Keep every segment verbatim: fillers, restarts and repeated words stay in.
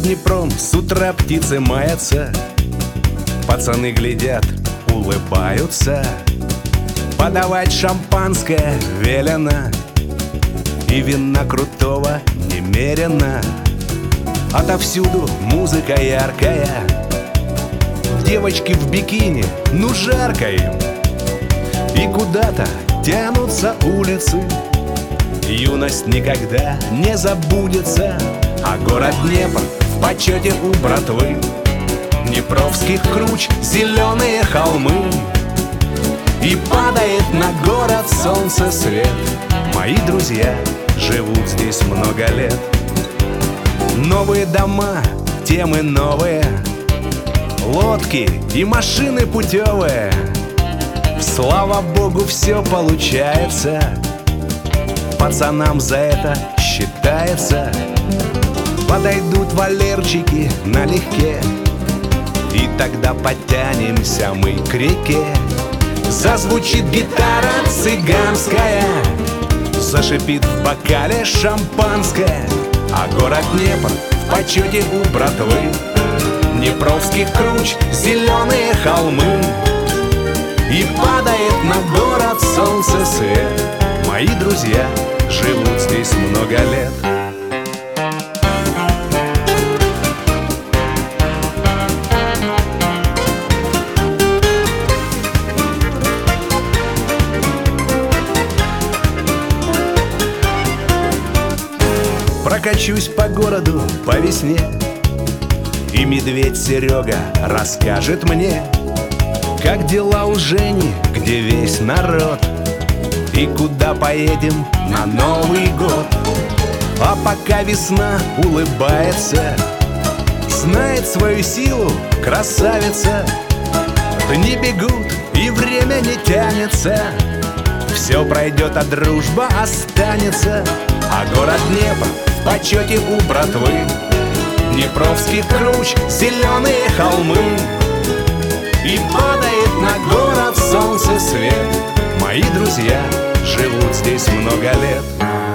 Днепром с утра птицы маятся, пацаны глядят, улыбаются. Подавать шампанское велено, и вина крутого немерено. Отовсюду музыка яркая, девочки в бикини, ну жарко им. И куда-то тянутся улицы, юность никогда не забудется. А город Днепр в почете у братвы, днепровских круч зеленые холмы. И падает на город солнце свет. Мои друзья живут здесь много лет. Новые дома, темы новые, лодки и машины путевые. Слава богу, все получается, пацанам за это считается. Подойдут валерчики налегке, и тогда подтянемся мы к реке. Зазвучит гитара цыганская, зашипит в бокале шампанское. А город Днепр в почете у братвы, днепровских круч зеленые холмы. И падает на город солнце свет. Мои друзья живут здесь много лет. Прокачусь по городу по весне, и медведь Серега расскажет мне, как дела у Жени, где весь народ, и куда поедем на Новый год. А пока весна улыбается, знает свою силу красавица. Дни бегут и время не тянется, все пройдет, а дружба останется. А город Днепр в почете у братвы, днепровских круч зеленые холмы. И падает на город солнце свет. Мои друзья живут здесь много лет.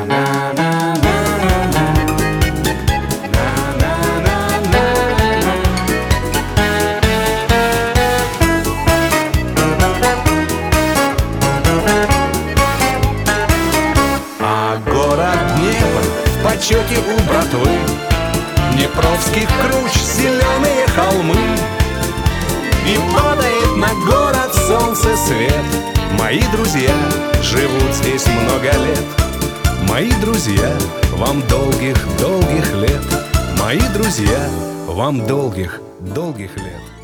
А город Днепр в почете у братвы, днепровских круч зеленые холмы. И падает на город солнце свет. Мои друзья живут здесь много лет. Мои друзья, вам долгих-долгих лет. Мои друзья, вам долгих-долгих лет.